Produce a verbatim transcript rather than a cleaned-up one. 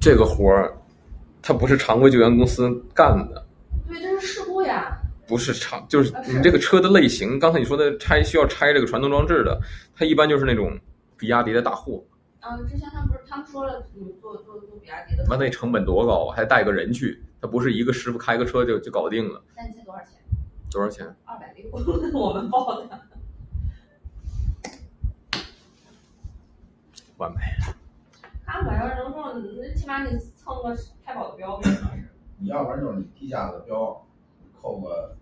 这个活儿，它不是常规救援公司干的。 对，这是事故呀。 不是常，就是你这个车的类型，刚才你说的拆需要拆这个传动装置的，它一般就是那种比亚迪的大货。 啊，之前他们不是他们说了，你做做做比亚迪的， 那那成本多高啊，还带个人去，他不是一个师傅开个车就就搞定了。 三千多少钱？ 多少钱？ 二百六，我们报的。 完美。 他们要能说，那起码你蹭个开跑的标呗。 你要不然就是你地下的标，扣个